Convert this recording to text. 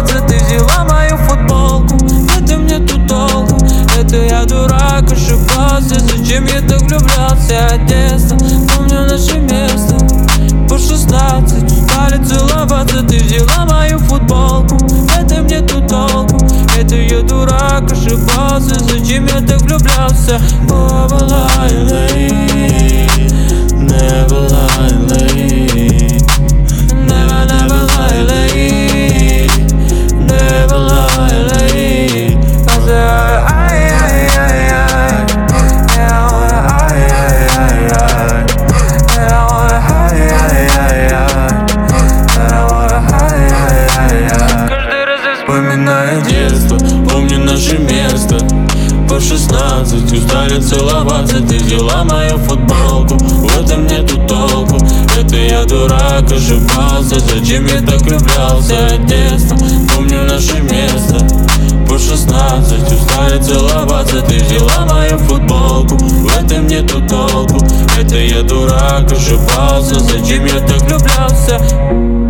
целоваться, ты взяла мою футболку. В этом нету толку, это я дурак, ошибался. Зачем я так влюблялся от детства? Помню наше место по 16, устали целоваться, ты взяла мою футболку. В этом нету толку, это я дурак, ошибался. Зачем я так влюблялся? Never lie late, never lie late, never lie late, never lie late. Cause вспоминаю детство, помню наше место по 16, устали целоваться, ты взяла мою футболку. В этом нету толку, это я дурак, ошибался. Зачем я так влюблялся от детства? Помню наше место по 16, устали целоваться, ты взяла мою футболку. В этом нету толку, это я дурак, ошибался. Зачем я так влюблялся?